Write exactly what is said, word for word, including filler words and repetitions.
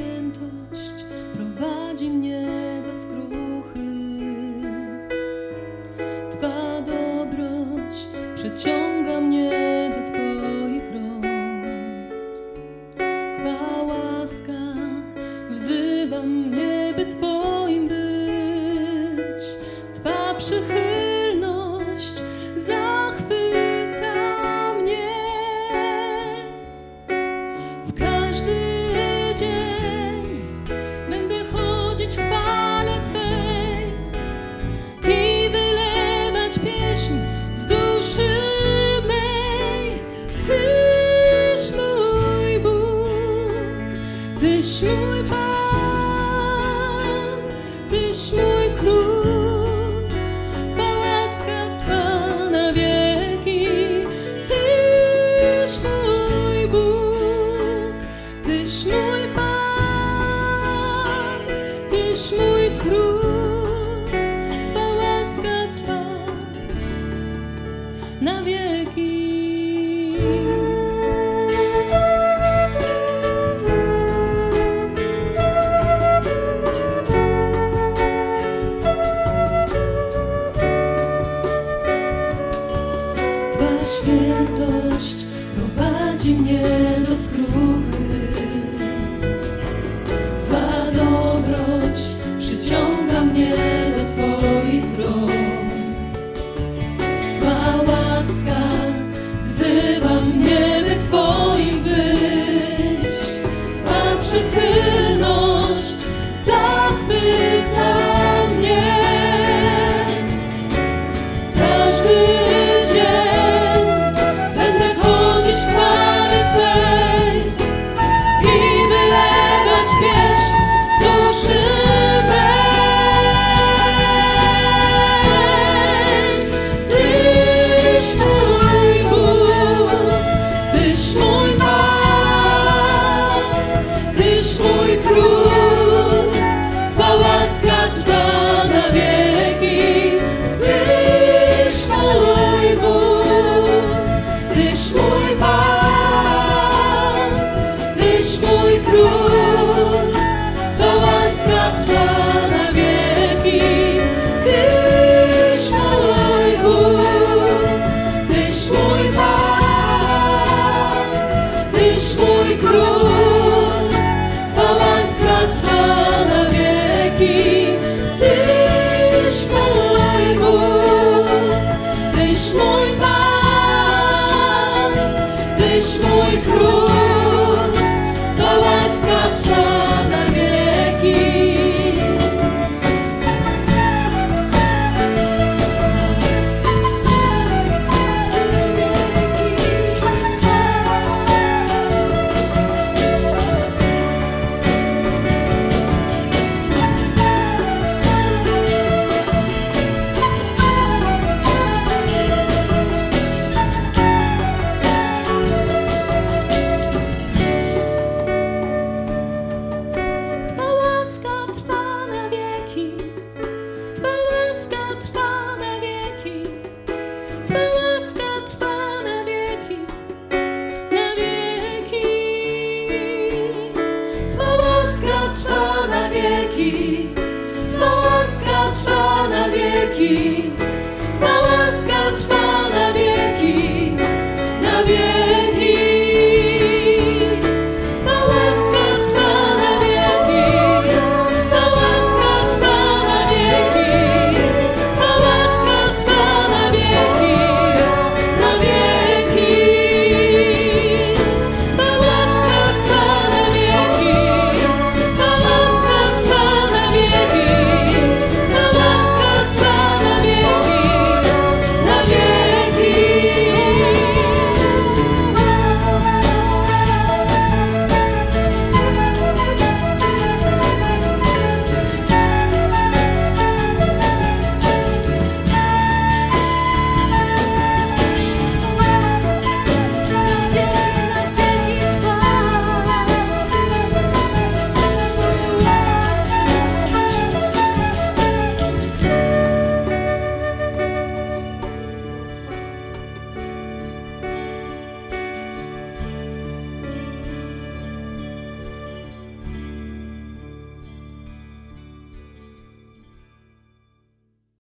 świętość prowadzi mnie do skruchy. Twa dobroć przyciąga mnie do Twoich rąk. Twa łaska wzywa mnie, by Twoim być. Twa przychylność zachwyca mnie. W każdy dzień będę chodzić w chwale Twej i wylewać pieśń z duszy mej. Tyś mój Bóg, Tyś mój Pan, Tyś mój Król, Twa łaska trwa na wieki. Tyś mój Bóg, Tyś mój Pan, Tyś mój Król, Twa łaska trwa na wieki. Twa świętość prowadzi mnie do skruchy. Twa dobroć przyciąga mnie do Twoich rąk. Twa łaska wzywa mnie, by Twoim być. Twa przychylność zachwyca mnie. Każdy dzień będę chodzić w chwale Twej i wylewać pieśń z duszy mej. Tyś mój Bóg, Tyś mój Pan, Tyś mój Król.